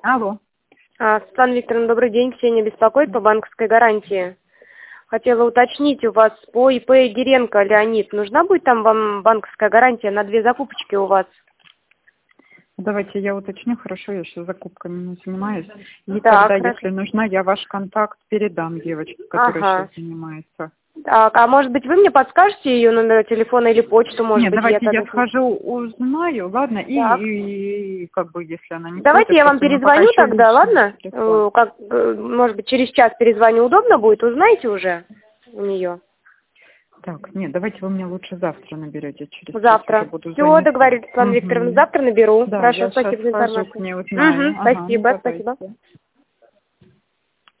Алло. Светлана Викторовна, добрый день. Ксения беспокоит по банковской гарантии. Хотела уточнить у вас по ИП Гиренко Леонид. Нужна будет там вам банковская гарантия на 2 закупочки у вас? Давайте я уточню. Хорошо, я сейчас закупками не занимаюсь. И Так, тогда, хорошо. если нужна, я ваш контакт передам девочке, которая сейчас занимается. Так, а может быть вы мне подскажете ее номер телефона или почту, может Нет, быть, давайте я тогда... схожу, узнаю, ладно, Так. и как бы, если она не Давайте против, я вам просто мы пока перезвоню еще тогда, личные ладно? телефоны. Может быть, через час перезвоню, удобно будет? Узнаете уже у нее? Так, нет, давайте вы мне лучше завтра наберете, через час уже Завтра. буду Все, занята. договорились, Светлана Викторовна. Завтра наберу. Да, Хорошо, я сейчас спасибо за схожу к информацию. ней, узнаю. Ага, ну Спасибо, спасибо. давайте.